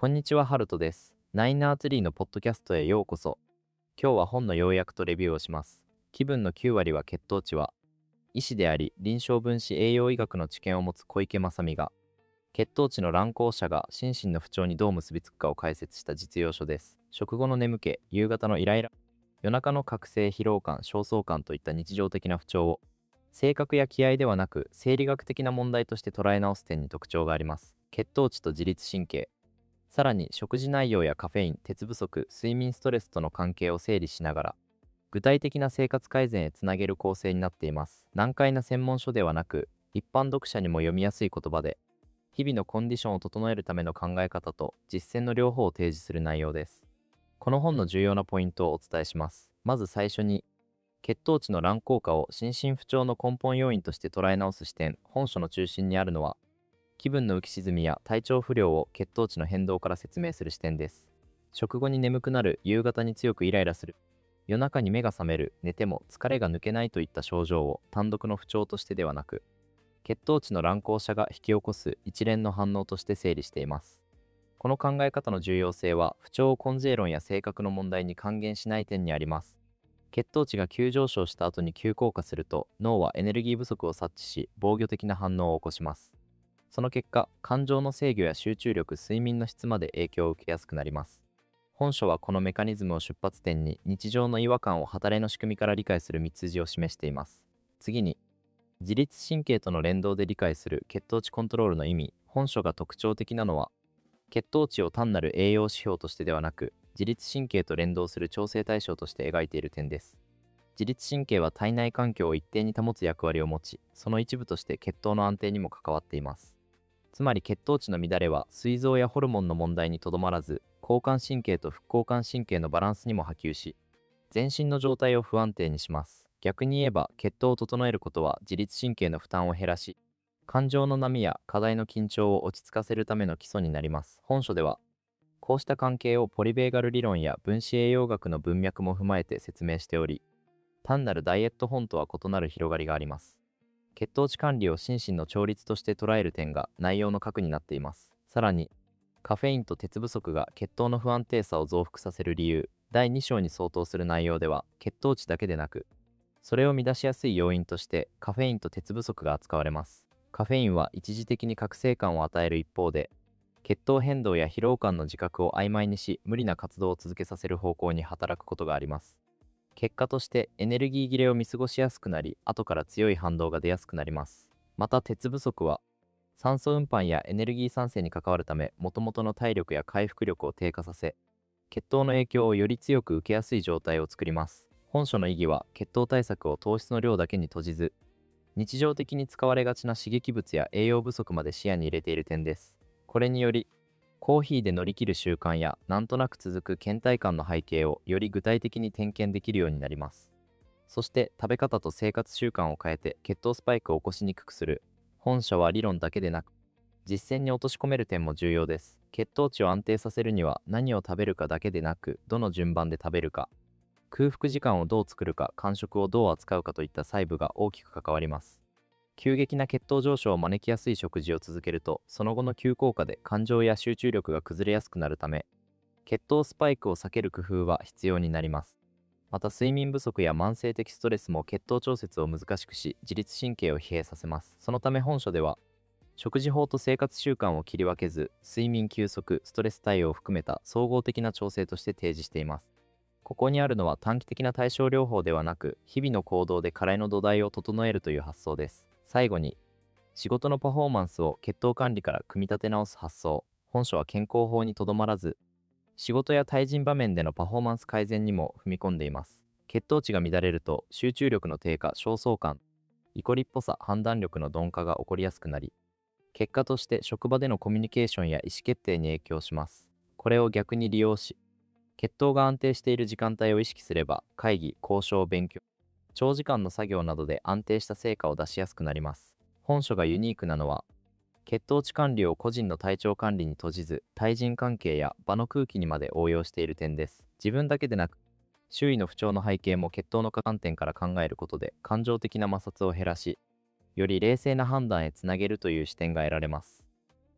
こんにちは、ハルトです。ナインアーツリーのポッドキャストへようこそ。今日は本の要約とレビューをします。気分の9割は血糖値は、医師であり、臨床分子栄養医学の知見を持つ小池正美が、血糖値の乱高下が心身の不調にどう結びつくかを解説した実用書です。食後の眠気、夕方のイライラ、夜中の覚醒、疲労感、焦燥感といった日常的な不調を、性格や気合ではなく生理学的な問題として捉え直す点に特徴があります。血糖値と自律神経、さらに食事内容やカフェイン、鉄不足、睡眠ストレスとの関係を整理しながら、具体的な生活改善へつなげる構成になっています。難解な専門書ではなく、一般読者にも読みやすい言葉で、日々のコンディションを整えるための考え方と実践の両方を提示する内容です。この本の重要なポイントをお伝えします。まず最初に、血糖値の乱高下を心身不調の根本要因として捉え直す視点。本書の中心にあるのは、気分の浮き沈みや体調不良を血糖値の変動から説明する視点です。食後に眠くなる、夕方に強くイライラする、夜中に目が覚める、寝ても疲れが抜けないといった症状を単独の不調としてではなく、血糖値の乱高下が引き起こす一連の反応として整理しています。この考え方の重要性は、不調を根性論や性格の問題に還元しない点にあります。血糖値が急上昇した後に急降下すると、脳はエネルギー不足を察知し、防御的な反応を起こします。その結果、感情の制御や集中力、睡眠の質まで影響を受けやすくなります。本書はこのメカニズムを出発点に、日常の違和感を働きの仕組みから理解する道筋を示しています。次に、自律神経との連動で理解する血糖値コントロールの意味。本書が特徴的なのは、血糖値を単なる栄養指標としてではなく、自律神経と連動する調整対象として描いている点です。自律神経は体内環境を一定に保つ役割を持ち、その一部として血糖の安定にも関わっています。つまり血糖値の乱れは膵臓やホルモンの問題にとどまらず、交感神経と副交感神経のバランスにも波及し、全身の状態を不安定にします。逆に言えば、血糖を整えることは自律神経の負担を減らし、感情の波や課題の緊張を落ち着かせるための基礎になります。本書では、こうした関係をポリベーガル理論や分子栄養学の文脈も踏まえて説明しており、単なるダイエット本とは異なる広がりがあります。血糖値管理を心身の調律として捉える点が内容の核になっています。さらに、カフェインと鉄不足が血糖の不安定さを増幅させる理由、第2章に相当する内容では、血糖値だけでなく、それを乱しやすい要因としてカフェインと鉄不足が扱われます。カフェインは一時的に覚醒感を与える一方で、血糖変動や疲労感の自覚を曖昧にし、無理な活動を続けさせる方向に働くことがあります。結果としてエネルギー切れを見過ごしやすくなり、後から強い反動が出やすくなります。また鉄不足は、酸素運搬やエネルギー産生に関わるため、元々の体力や回復力を低下させ、血糖の影響をより強く受けやすい状態を作ります。本書の意義は、血糖対策を糖質の量だけに閉じず、日常的に使われがちな刺激物や栄養不足まで視野に入れている点です。これにより、コーヒーで乗り切る習慣やなんとなく続く倦怠感の背景をより具体的に点検できるようになります。そして食べ方と生活習慣を変えて血糖スパイクを起こしにくくする。本書は理論だけでなく、実践に落とし込める点も重要です。血糖値を安定させるには何を食べるかだけでなく、どの順番で食べるか、空腹時間をどう作るか、間食をどう扱うかといった細部が大きく関わります。急激な血糖上昇を招きやすい食事を続けると、その後の急降下で感情や集中力が崩れやすくなるため、血糖スパイクを避ける工夫は必要になります。また睡眠不足や慢性的ストレスも血糖調節を難しくし、自律神経を疲弊させます。そのため本書では、食事法と生活習慣を切り分けず、睡眠休息、ストレス対応を含めた総合的な調整として提示しています。ここにあるのは短期的な対症療法ではなく、日々の行動で課題の土台を整えるという発想です。最後に、仕事のパフォーマンスを血糖管理から組み立て直す発想。本書は健康法にとどまらず、仕事や対人場面でのパフォーマンス改善にも踏み込んでいます。血糖値が乱れると集中力の低下、焦燥感、怒りっぽさ、判断力の鈍化が起こりやすくなり、結果として職場でのコミュニケーションや意思決定に影響します。これを逆に利用し、血糖が安定している時間帯を意識すれば、会議、交渉、勉強、長時間の作業などで安定した成果を出しやすくなります。本書がユニークなのは、血糖値管理を個人の体調管理に閉じず、対人関係や場の空気にまで応用している点です。自分だけでなく、周囲の不調の背景も血糖の観点から考えることで、感情的な摩擦を減らし、より冷静な判断へつなげるという視点が得られます。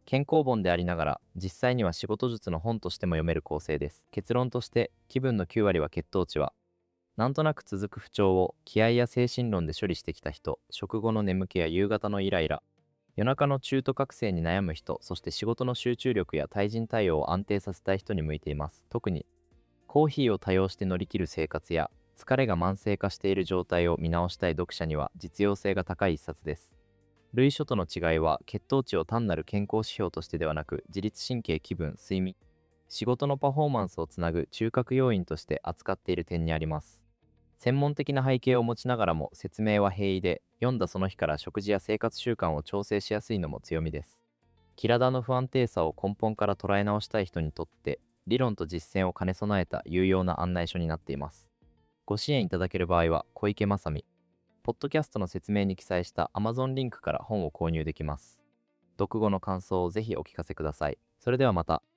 健康本でありながら実際には仕事術の本としても読める構成です。結論として、気分の9割は血糖値は、なんとなく続く不調を気合や精神論で処理してきた人、食後の眠気や夕方のイライラ、夜中の中途覚醒に悩む人、そして仕事の集中力や対人対応を安定させたい人に向いています。特にコーヒーを多用して乗り切る生活や疲れが慢性化している状態を見直したい読者には実用性が高い一冊です。類書との違いは、血糖値を単なる健康指標としてではなく、自律神経、気分、睡眠、仕事のパフォーマンスをつなぐ中核要因として扱っている点にあります。専門的な背景を持ちながらも説明は平易で、読んだその日から食事や生活習慣を調整しやすいのも強みです。体の不安定さを根本から捉え直したい人にとって、理論と実践を兼ね備えた有用な案内書になっています。ご支援いただける場合は、小池正美、ポッドキャストの説明に記載した Amazon リンクから本を購入できます。読後の感想をぜひお聞かせください。それではまた。